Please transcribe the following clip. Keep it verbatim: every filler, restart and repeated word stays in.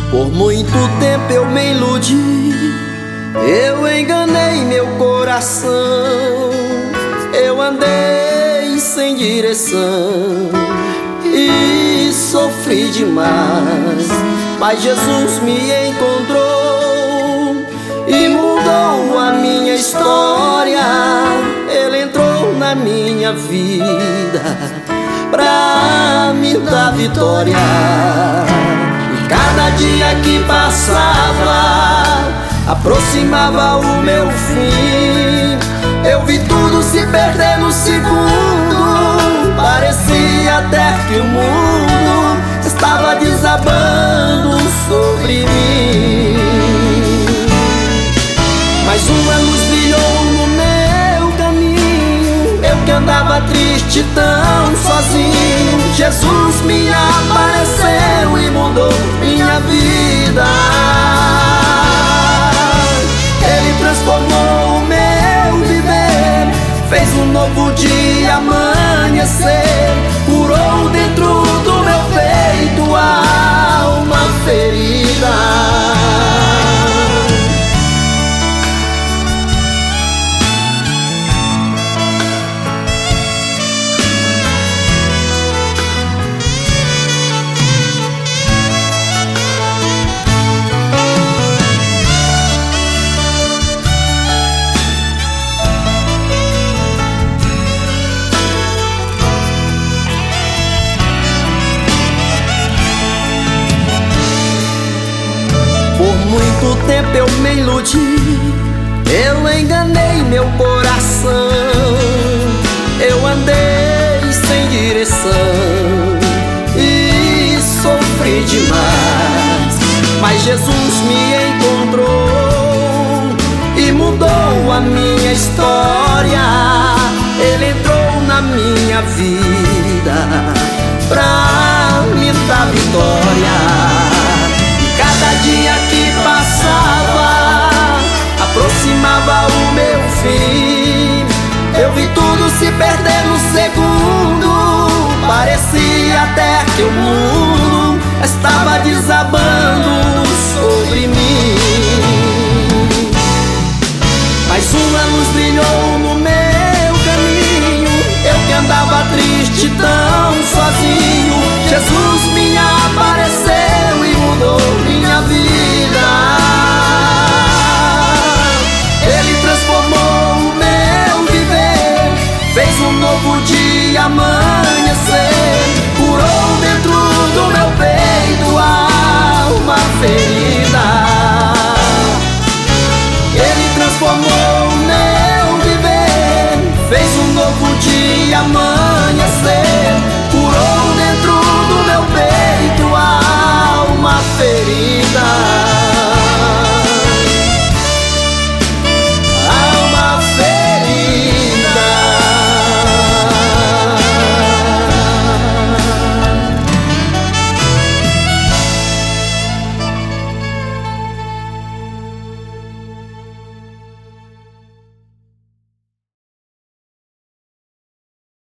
Por muito tempo eu me iludi, eu enganei meu coração, eu andei sem direção e sofri demais. Mas Jesus me encontrou e mudou a minha história. Ele entrou na minha vida pra me dar vitória. Cada dia que passava aproximava o meu fim. Eu vi tudo se perder no segundo. Parecia até que o mundo estava desabando sobre mim. Mas uma luz brilhou no meu caminho. Eu que andava triste, tão sozinho, Jesus me apareceu e mudou minha vida. Ele transformou o meu viver, fez um novo dia amanhecer, curou dentro do meu peito a alma ferida. Por muito tempo eu me iludi, eu enganei meu coração, eu andei sem direção e sofri demais. Mas Jesus me encontrou e mudou a minha história. Ele entrou na minha vida pra me dar vitória. Cada dia que passava aproximava o meu fim. Eu vi tudo se perder no segundo. Parecia até que o mundo estava desabando sobre mim. Mas uma luz brilhou no meu caminho. Eu que andava triste, tão sozinho, Jesus me apareceu e mudou minha vida. Ele transformou o meu viver, fez um novo dia amanhecer, curou dentro do meu peito a alma ferida. Ele transformou o meu viver, fez um novo dia amanhecer, curou dentro do meu peito a alma ferida.